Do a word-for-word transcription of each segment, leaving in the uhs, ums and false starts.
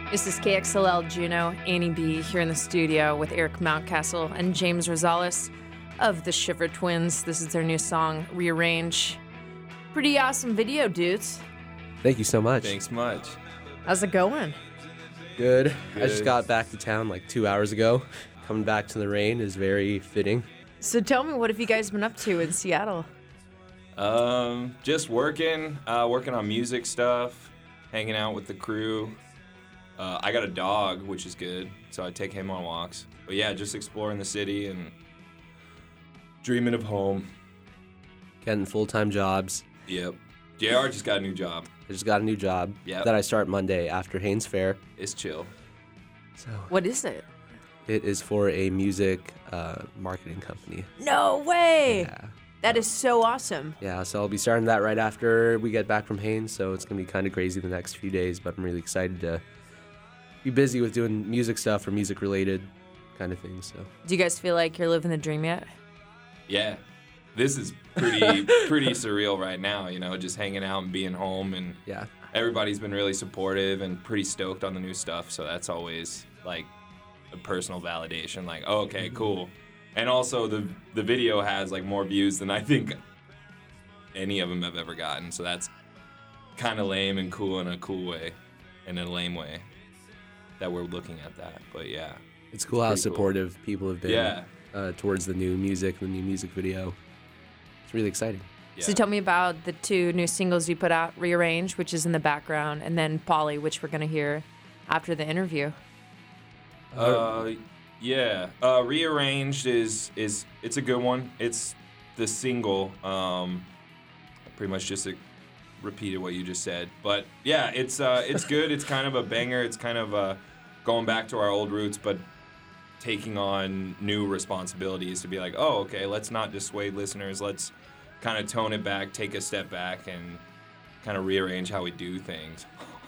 This is K X L L Juneau, Annie B here in the studio with Eric Mountcastle and James Rosales of the Shiver Twins. This is their new song, Rearrange. Pretty awesome video, dudes. Thank you so much. Thanks much. How's it going? Good. Good. I just got back to town like two hours ago. Coming back to the rain is very fitting. So tell me, what have you guys been up to in Seattle? Um, just working, uh, working on music stuff, hanging out with the crew. Uh, I got a dog, which is good, so I take him on walks. But yeah, just exploring the city and dreaming of home. Getting full-time jobs. Yep. J R just got a new job. I just got a new job Yep. that I start Monday after Haynes Fair. It's chill. So What is it? it is for a music uh, marketing company. No way! Yeah. That is so awesome. Yeah, so I'll be starting that right after we get back from Haynes, so it's going to be kind of crazy the next few days, but I'm really excited to be busy with doing music stuff or music-related kind of things. So Do you guys feel like you're living the dream yet? Yeah. This is pretty pretty surreal right now, you know, just hanging out and being home, and yeah, everybody's been really supportive and pretty stoked on the new stuff, so that's always like a personal validation, like, oh, okay, cool. And also the the video has like more views than I think any of them have ever gotten, so that's kind of lame and cool in a cool way, in a lame way that we're looking at that. But yeah, it's cool how pretty cool. supportive people have been Yeah. uh, towards the new music, the new music video. It's really exciting. Yeah. So tell me about the two new singles you put out, Rearrange, which is in the background, and then Polly, which we're going to hear after the interview. Uh, yeah. Uh, Rearranged is is it's a good one. It's the single. Um, pretty much just a, repeated what you just said, but yeah, it's uh, it's good. It's kind of a banger. It's kind of uh, going back to our old roots, but taking on new responsibilities to be like, oh, okay, let's not dissuade listeners. Let's kind of tone it back, take a step back, and kind of rearrange how we do things.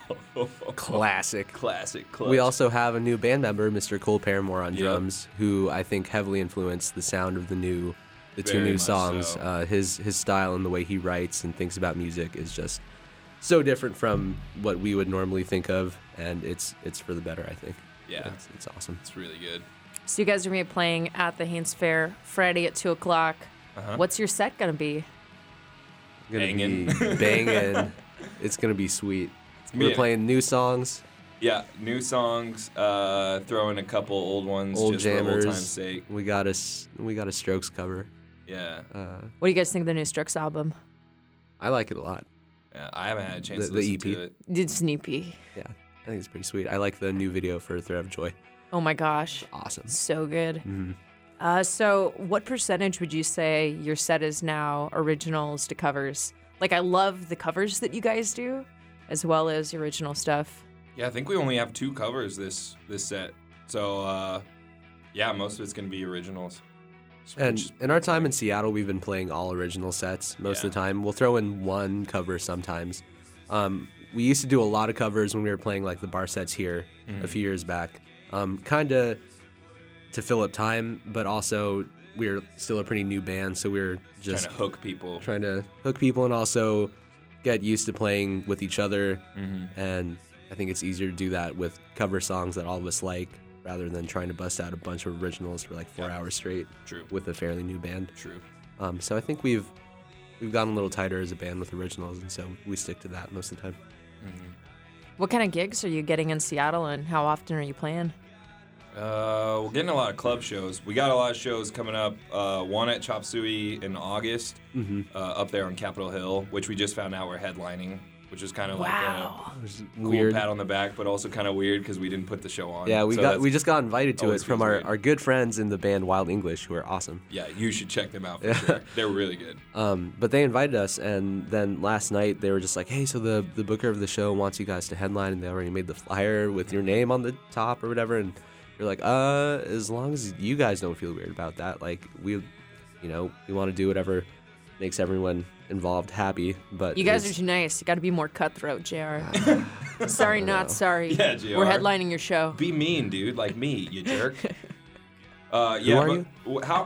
Classic. Classic. Clutch. We also have a new band member, Mister Cole Paramore on Yep. drums, who I think heavily influenced the sound of the new, the two Very new much songs. so. Uh, his his style and the way he writes and thinks about music is just so different from what we would normally think of, and it's it's for the better, I think. Yeah. it's, it's awesome. It's really good. So you guys are going to be playing at the Haynes Fair Friday at two o'clock. Uh-huh. What's your set going to be? Gonna Bangin'. be banging. It's gonna be sweet. We're Yeah. playing new songs, Yeah, new songs. Uh, throw in a couple old ones old just for old jammers. time's sake. We got a s- we got a Strokes cover. Yeah, Uh, What do you guys think of the new Strokes album? I like it a lot. yeah. I haven't had a chance The- to the listen E P. to it. It's sneaky. Yeah, I think it's pretty sweet. I like the new video for Thread of Joy. Oh my gosh. Awesome. So good. Mhm. Uh, so what percentage would you say your set is now originals to covers? Like, I love the covers that you guys do, as well as the original stuff. Yeah, I think we only have two covers this this set. So uh, yeah, most of it's gonna be originals. So And just- in our time in Seattle, we've been playing all original sets most of the Yeah. time. We'll throw in one cover sometimes. Um, we used to do a lot of covers when we were playing like the bar sets here Mm-hmm. a few years back, um, kind of to fill up time, but also we we're still a pretty new band, so we we're just trying to hook people. trying to hook people and also get used to playing with each other. Mm-hmm. And I think it's easier to do that with cover songs that all of us like rather than trying to bust out a bunch of originals for like four Yeah. hours straight True. with a fairly new band. True. Um, so I think we've we've gotten a little tighter as a band with originals, and so we stick to that most of the time. What kind of gigs are you getting in Seattle, and how often are you playing? Uh, we're getting a lot of club shows. We got a lot of shows coming up. Uh, one at Chop Suey in August, Mm-hmm. uh, up there on Capitol Hill, which we just found out we're headlining, which is kind of Wow. like a cool Weird. pat on the back, but also kind of weird because we didn't put the show on. Yeah, we So got that's- we just got invited to it always from feels our, weird. our good friends in the band Wild English, who are awesome. Yeah, you should check them out for Yeah. sure. They're really good. Um, but they invited us, and then last night they were just like, "Hey, so the the booker of the show wants you guys to headline, and they already made the flyer with your name on the top or whatever." And you're like, "Uh, as long as you guys don't feel weird about that, like we, you know, we want to do whatever makes everyone involved happy." But You guys are it's- too nice. You got to be more cutthroat, J R. Sorry, not sorry. Yeah, J R. We're headlining your show. Be mean, dude, like me, you jerk. Uh, yeah, are but you? wh- how?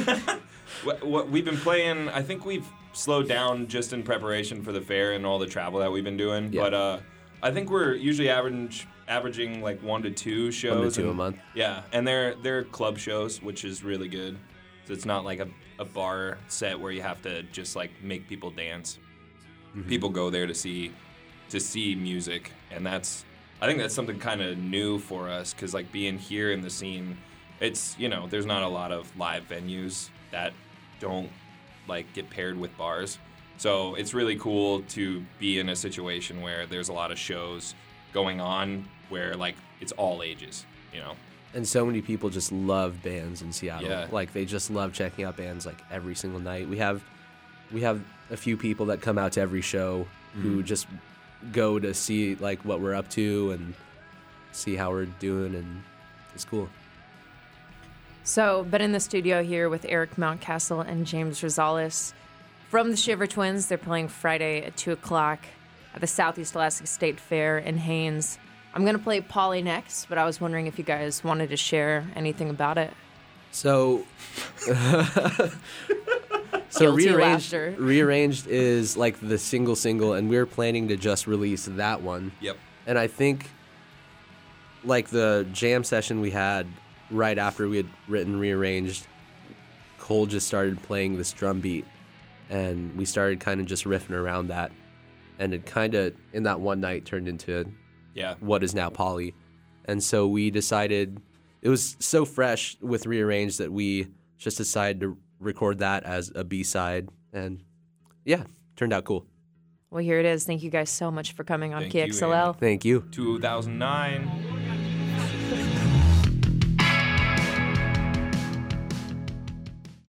what, what we've been playing, I think we've slowed down just in preparation for the fair and all the travel that we've been doing. Yeah. But uh, I think we're usually average averaging like one to two shows. One to two and, a month. Yeah, and they're they're club shows, which is really good. So it's not like a, a bar set where you have to just like make people dance. Mm-hmm. People go there to see to see music, and that's I think that's something kind of new for us because like being here in the scene, it's you know there's not a lot of live venues that don't like get paired with bars. So it's really cool to be in a situation where there's a lot of shows going on where like it's all ages, you know. And so many people just love bands in Seattle. Yeah. Like they just love checking out bands like every single night. We have we have a few people that come out to every show mm-hmm. who just go to see like what we're up to and see how we're doing, and it's cool. So, been in the studio here with Eric Mountcastle and James Rosales from the Shiver Twins. They're playing Friday at two o'clock at the Southeast Alaska State Fair in Haines. I'm going to play Polly next, but I was wondering if you guys wanted to share anything about it. So, so Guilty rearranged, laughter. rearranged is like the single single, and we're planning to just release that one. Yep. And I think like the jam session we had right after we had written Rearranged, Cole just started playing this drum beat, and we started kind of just riffing around that, and it kind of in that one night turned into yeah what is now Polly. And so we decided it was so fresh with Rearranged that we just decided to record that as a B-side, and yeah, turned out cool. Well, here it is. Thank you guys so much for coming on Thank K X L L. You, Thank you. two thousand nine